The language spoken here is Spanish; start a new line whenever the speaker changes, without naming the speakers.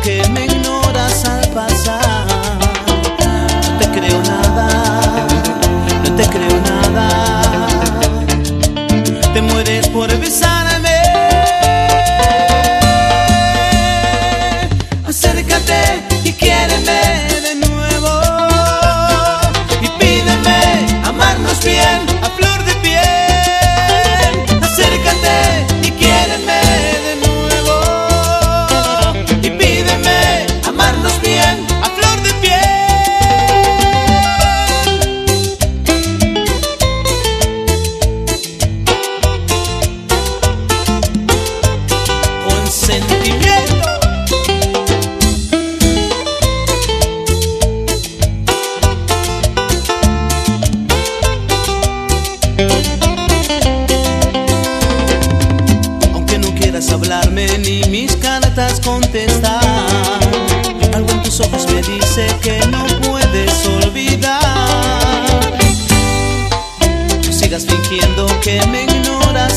que me ignoras al pasar. No te creo nada, no te creo nada. Te mueres por besarme. Acércate y quiéreme de nuevo y pídeme amarnos bien a flor de piel. Acércate y quiéreme de nuevo y pídeme amarnos bien a flor de piel. Con sentimiento. Aunque no quieras hablarme ni mis cartas contestar, algo en tus ojos me dice que no puedes olvidar. No sigas fingiendo que me ignoras